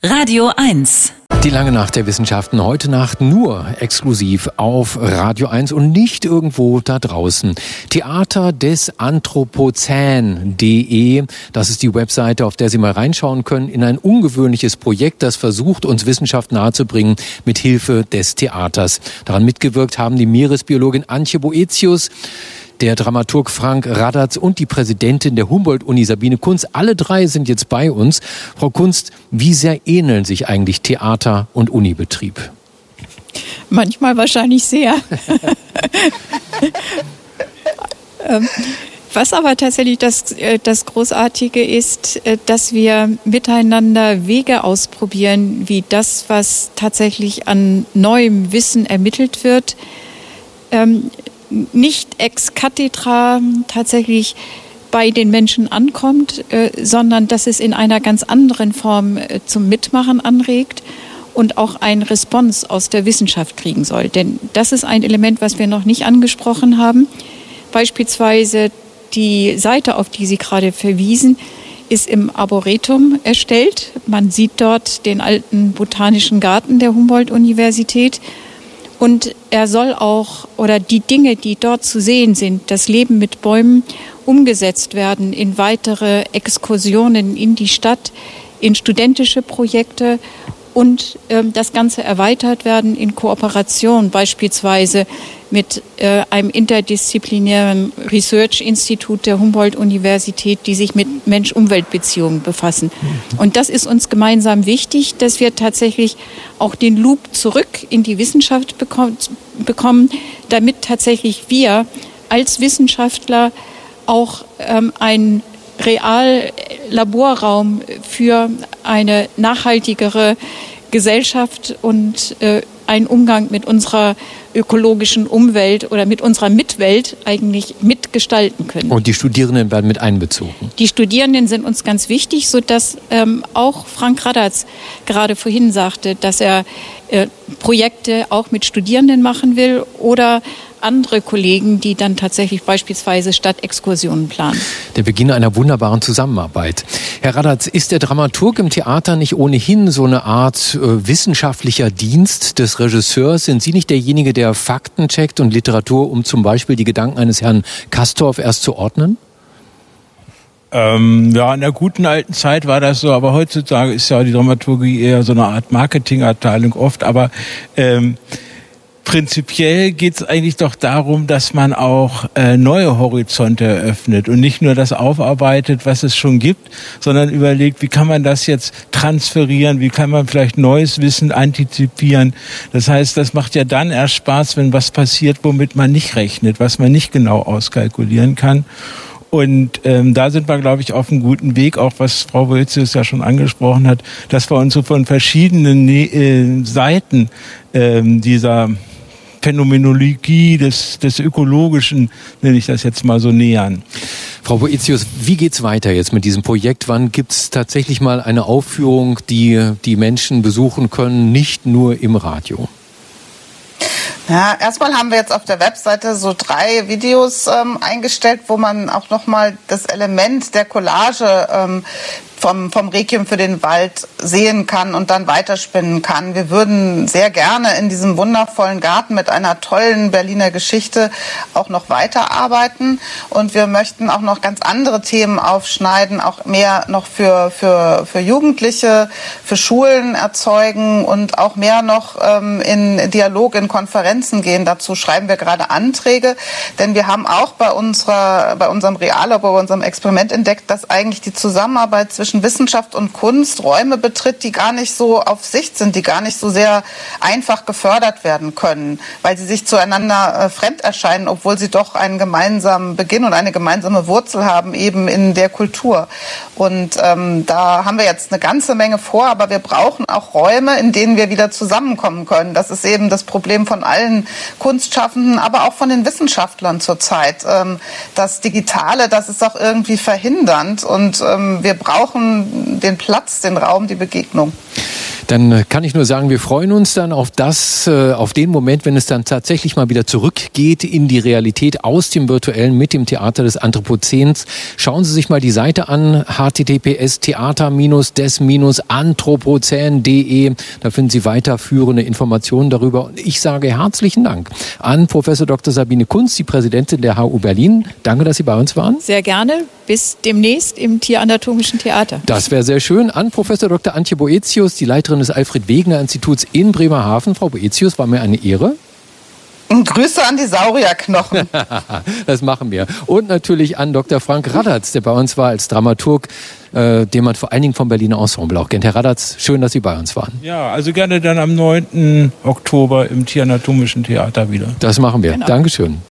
Radio 1. Die lange Nacht der Wissenschaften heute Nacht nur exklusiv auf Radio 1 und nicht irgendwo da draußen. Theater des Anthropozän.de, das ist die Webseite, auf der Sie mal reinschauen können, in ein ungewöhnliches Projekt, das versucht, uns Wissenschaft nahezubringen mit Hilfe des Theaters. Daran mitgewirkt haben die Meeresbiologin Antje Boetius, der Dramaturg Frank Radatz und die Präsidentin der Humboldt-Uni Sabine Kunz. Alle drei sind jetzt bei uns. Frau Kunz, wie sehr ähneln sich eigentlich Theater und Unibetrieb? Manchmal wahrscheinlich sehr. Was aber tatsächlich das Großartige ist, dass wir miteinander Wege ausprobieren, wie das, was tatsächlich an neuem Wissen ermittelt wird, nicht ex cathedra tatsächlich bei den Menschen ankommt, sondern dass es in einer ganz anderen Form zum Mitmachen anregt und auch ein Response aus der Wissenschaft kriegen soll. Denn das ist ein Element, was wir noch nicht angesprochen haben. Beispielsweise die Seite, auf die Sie gerade verwiesen, ist im Arboretum erstellt. Man sieht dort den alten botanischen Garten der Humboldt-Universität. Und er soll auch, oder die Dinge, die dort zu sehen sind, das Leben mit Bäumen, umgesetzt werden in weitere Exkursionen in die Stadt, in studentische Projekte und das Ganze erweitert werden in Kooperation beispielsweise mit einem interdisziplinären Research-Institut der Humboldt-Universität, die sich mit Mensch-Umwelt-Beziehungen befassen. Und das ist uns gemeinsam wichtig, dass wir tatsächlich auch den Loop zurück in die Wissenschaft bekommen, damit tatsächlich wir als Wissenschaftler auch einen Reallaborraum für eine nachhaltigere Gesellschaft und einen Umgang mit unserer ökologischen Umwelt oder mit unserer Mitwelt eigentlich mitgestalten können. Und die Studierenden werden mit einbezogen? Die Studierenden sind uns ganz wichtig, sodass auch Frank Radatz gerade vorhin sagte, dass er Projekte auch mit Studierenden machen will oder andere Kollegen, die dann tatsächlich beispielsweise Stadtexkursionen planen. Der Beginn einer wunderbaren Zusammenarbeit. Herr Radatz, ist der Dramaturg im Theater nicht ohnehin so eine Art wissenschaftlicher Dienst des Regisseurs? Sind Sie nicht derjenige, der Fakten checkt und Literatur, um zum Beispiel die Gedanken eines Herrn Castorf erst zu ordnen? Ja, in der guten alten Zeit war das so, aber heutzutage ist ja die Dramaturgie eher so eine Art Marketingabteilung oft, aber prinzipiell geht es eigentlich doch darum, dass man auch neue Horizonte eröffnet und nicht nur das aufarbeitet, was es schon gibt, sondern überlegt, wie kann man das jetzt transferieren, wie kann man vielleicht neues Wissen antizipieren. Das heißt, das macht ja dann erst Spaß, wenn was passiert, womit man nicht rechnet, was man nicht genau auskalkulieren kann. Und da sind wir, glaube ich, auf einem guten Weg, auch was Frau Boetius ja schon angesprochen hat, dass wir uns so von verschiedenen Seiten dieser Phänomenologie des Ökologischen, nenne ich das jetzt mal so, nähern. Frau Boetius, wie geht's weiter jetzt mit diesem Projekt? Wann gibt's tatsächlich mal eine Aufführung, die die Menschen besuchen können, nicht nur im Radio? Ja, erstmal haben wir jetzt auf der Webseite so 3 Videos eingestellt, wo man auch nochmal das Element der Collage vom Requiem für den Wald sehen kann und dann weiterspinnen kann. Wir würden sehr gerne in diesem wundervollen Garten mit einer tollen Berliner Geschichte auch noch weiterarbeiten und wir möchten auch noch ganz andere Themen aufschneiden, auch mehr noch für Jugendliche, für Schulen erzeugen und auch mehr noch in Dialog, in Konferenzen gehen. Dazu schreiben wir gerade Anträge, denn wir haben auch bei unserem Reallabor, bei unserem Experiment entdeckt, dass eigentlich die Zusammenarbeit zwischen Wissenschaft und Kunst Räume betritt, die gar nicht so auf Sicht sind, die gar nicht so sehr einfach gefördert werden können, weil sie sich zueinander fremd erscheinen, obwohl sie doch einen gemeinsamen Beginn und eine gemeinsame Wurzel haben, eben in der Kultur. Und da haben wir jetzt eine ganze Menge vor, aber wir brauchen auch Räume, in denen wir wieder zusammenkommen können. Das ist eben das Problem von allen Kunstschaffenden, aber auch von den Wissenschaftlern zurzeit. Das Digitale, das ist auch irgendwie verhindernd und wir brauchen den Platz, den Raum, die Begegnung. Dann kann ich nur sagen, wir freuen uns dann auf den Moment, wenn es dann tatsächlich mal wieder zurückgeht in die Realität aus dem Virtuellen mit dem Theater des Anthropozäns. Schauen Sie sich mal die Seite an, https://theater-des-anthropozän.de. Da finden Sie weiterführende Informationen darüber. Und ich sage herzlichen Dank an Professor Dr. Sabine Kunz, die Präsidentin der HU Berlin. Danke, dass Sie bei uns waren. Sehr gerne. Bis demnächst im Tieranatomischen Theater. Das wäre sehr schön. An Professor Dr. Antje Boetius, die Leiterin des Alfred-Wegener-Instituts in Bremerhaven. Frau Boetius, war mir eine Ehre. Grüße an die Saurierknochen. Das machen wir. Und natürlich an Dr. Frank Radatz, der bei uns war als Dramaturg, den man vor allen Dingen vom Berliner Ensemble auch kennt. Herr Radatz, schön, dass Sie bei uns waren. Ja, also gerne dann am 9. Oktober im Tieranatomischen Theater wieder. Das machen wir. Genau. Dankeschön.